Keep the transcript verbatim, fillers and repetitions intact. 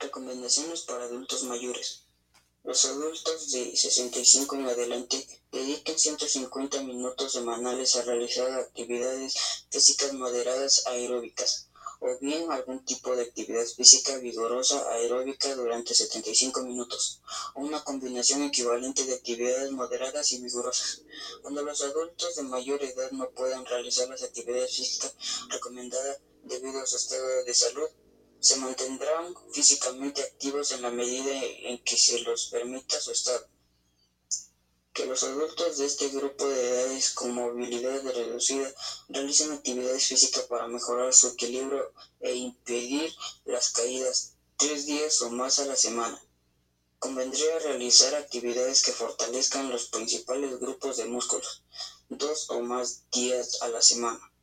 Recomendaciones para adultos mayores. Los adultos de sesenta y cinco en adelante dediquen ciento cincuenta minutos semanales a realizar actividades físicas moderadas aeróbicas, o bien algún tipo de actividad física vigorosa aeróbica durante setenta y cinco minutos, o una combinación equivalente de actividades moderadas y vigorosas. Cuando los adultos de mayor edad no puedan realizar las actividades físicas recomendadas debido a su estado de salud, se mantendrán físicamente activos en la medida en que se los permita su estado. Que los adultos de este grupo de edades con movilidad reducida realicen actividades físicas para mejorar su equilibrio e impedir las caídas tres días o más a la semana. Convendría realizar actividades que fortalezcan los principales grupos de músculos dos o más días a la semana.